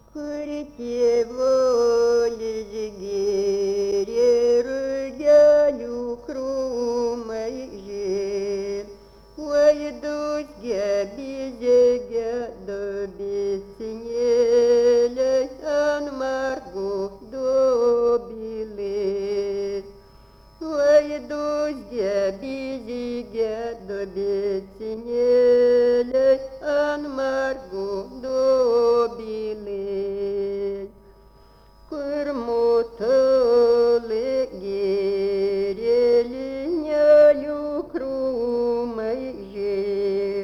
Kurite volizgiri rugelių krūmai žėr, vaidus gebizė dubisinėlės ant margų dobilės. Vaidus gebizė dubisinėlės ant margų dobilės. Kur mutulė gėrėlinėlių krūmai žėr,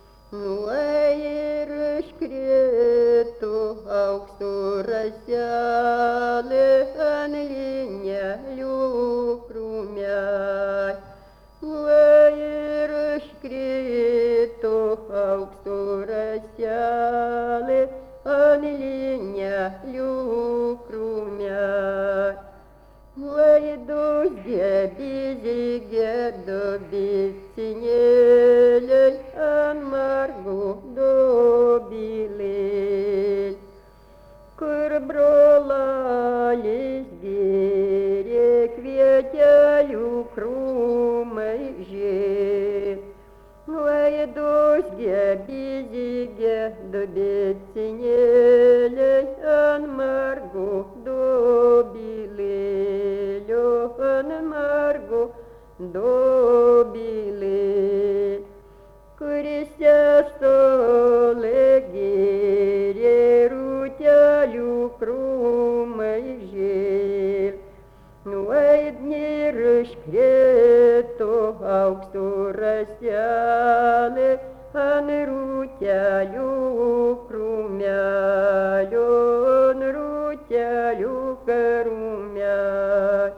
ir iškrito aukso raselė ant linelių krūmelių. Ir iškrito aukso raselė ant linelių krūmelių. Vaidus gebizė dubisinėlės ant margų dobilės. Kur brolis gėrė kvietelių krūmai žėr, vaidus gebizė dubisinėlės ant margų dobilėlių, ant margų dobilės. Kurise stolė gėrė rūtelių krūmai žėr, ir iškrito aukso raselė ant rūtelių krūmelių, ant rūtelių krūmelių.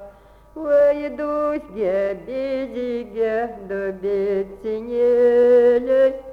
Vaidus gebizė dubisinėlės